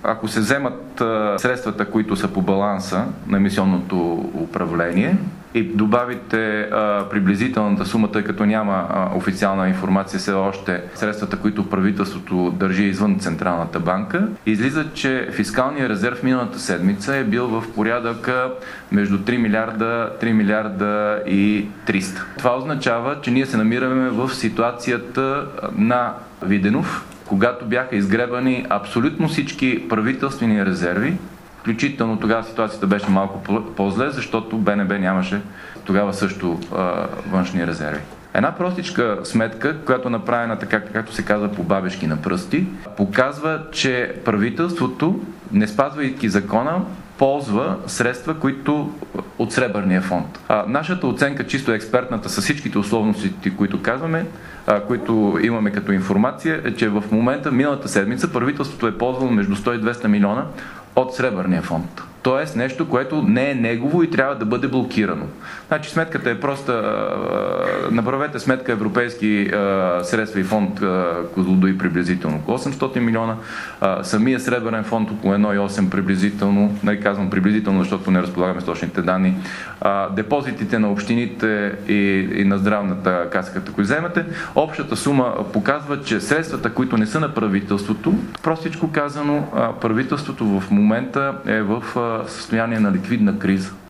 ако се вземат средствата, които са по баланса на емисионното управление и добавите приблизителната сума, тъй като няма официална информация все още, средствата, които правителството държи извън Централната банка, излиза, че фискалният резерв миналата седмица е бил в порядъка между 3 милиарда и 300. Това означава, че ние се намираме в ситуацията на Виденов, когато бяха изгребани абсолютно всички правителствени резерви, включително тогава ситуацията беше малко по-зле, защото БНБ нямаше тогава също външни резерви. Една простичка сметка, която е направена така, както се казва, по бабешки на пръсти, показва, че правителството, не спазвайки закона, ползва средства, които от Сребърния фонд. Нашата оценка, чисто експертната, с всичките условности, които казваме, които имаме като информация, е, че в момента, миналата седмица, правителството е ползвало между 100 и 200 милиона от Сребърния фонд. Тоест нещо, което не е негово и трябва да бъде блокирано. Значи сметката е проста. Направете сметка европейски средства и фонд Козлодуй приблизително около 800 милиона. Самия Сребърен фонд около 1,8 приблизително. Не казвам приблизително, защото не разполагаме с точните данни. Депозитите на общините и на здравната каса, като го вземете, общата сума показва, че средствата, които не са на правителството, простичко казано, правителството в момента е в състояние на ликвидна криза.